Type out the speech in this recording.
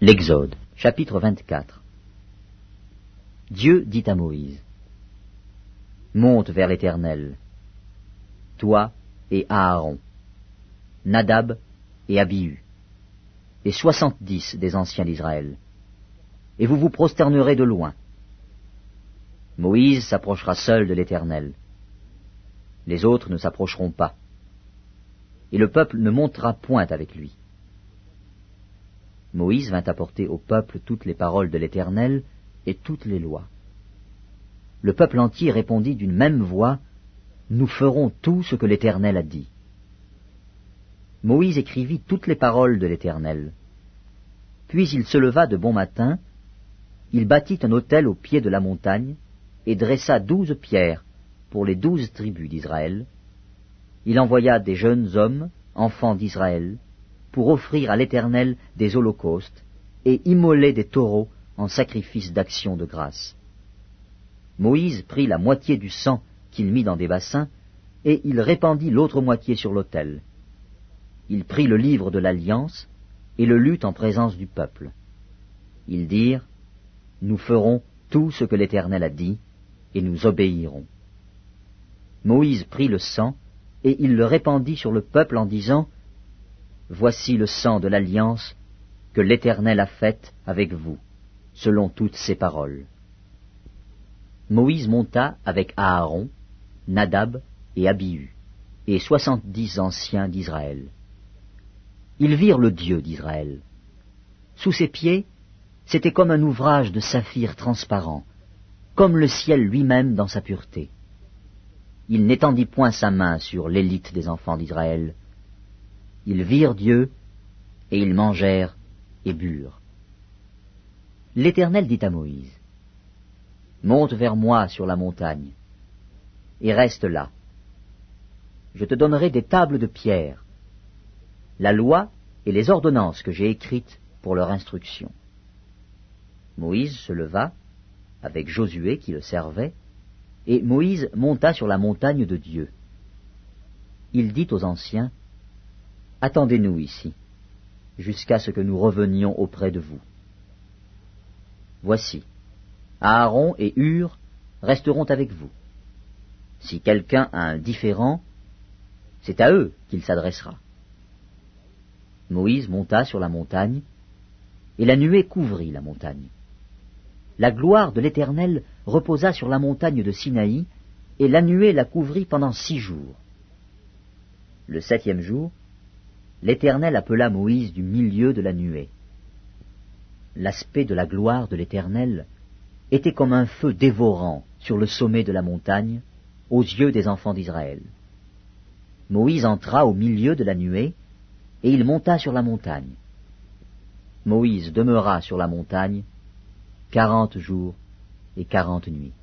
L'Exode, chapitre 24. Dieu dit à Moïse, « Monte vers l'Éternel, toi et Aaron, Nadab et Abihu, et 70 des anciens d'Israël, et vous vous prosternerez de loin. Moïse s'approchera seul de l'Éternel. Les autres ne s'approcheront pas, et le peuple ne montera point avec lui. » Moïse vint apporter au peuple toutes les paroles de l'Éternel et toutes les lois. Le peuple entier répondit d'une même voix, « Nous ferons tout ce que l'Éternel a dit. » Moïse écrivit toutes les paroles de l'Éternel. Puis il se leva de bon matin, il bâtit un autel au pied de la montagne, et dressa 12 pierres pour les 12 tribus d'Israël. Il envoya des jeunes hommes, enfants d'Israël, pour offrir à l'Éternel des holocaustes et immoler des taureaux en sacrifice d'action de grâce. Moïse prit la moitié du sang qu'il mit dans des bassins, et il répandit l'autre moitié sur l'autel. Il prit le livre de l'Alliance et le lut en présence du peuple. Ils dirent, « Nous ferons tout ce que l'Éternel a dit, et nous obéirons. » Moïse prit le sang, et il le répandit sur le peuple en disant, « Voici le sang de l'alliance que l'Éternel a faite avec vous, selon toutes ses paroles. » Moïse monta avec Aaron, Nadab et Abihu, et 70 anciens d'Israël. Ils virent le Dieu d'Israël. Sous ses pieds, c'était comme un ouvrage de saphir transparent, comme le ciel lui-même dans sa pureté. Il n'étendit point sa main sur l'élite des enfants d'Israël. Ils virent Dieu, et ils mangèrent et burent. L'Éternel dit à Moïse, « Monte vers moi sur la montagne, et reste là. Je te donnerai des tables de pierre, la loi et les ordonnances que j'ai écrites pour leur instruction. » Moïse se leva, avec Josué qui le servait, et Moïse monta sur la montagne de Dieu. Il dit aux anciens, « Attendez-nous ici, jusqu'à ce que nous revenions auprès de vous. Voici, Aaron et Hur resteront avec vous. Si quelqu'un a un différend, c'est à eux qu'il s'adressera. » Moïse monta sur la montagne, et la nuée couvrit la montagne. La gloire de l'Éternel reposa sur la montagne de Sinaï, et la nuée la couvrit pendant 6 jours. Le 7e jour, l'Éternel appela Moïse du milieu de la nuée. L'aspect de la gloire de l'Éternel était comme un feu dévorant sur le sommet de la montagne, aux yeux des enfants d'Israël. Moïse entra au milieu de la nuée, et il monta sur la montagne. Moïse demeura sur la montagne 40 jours et 40 nuits.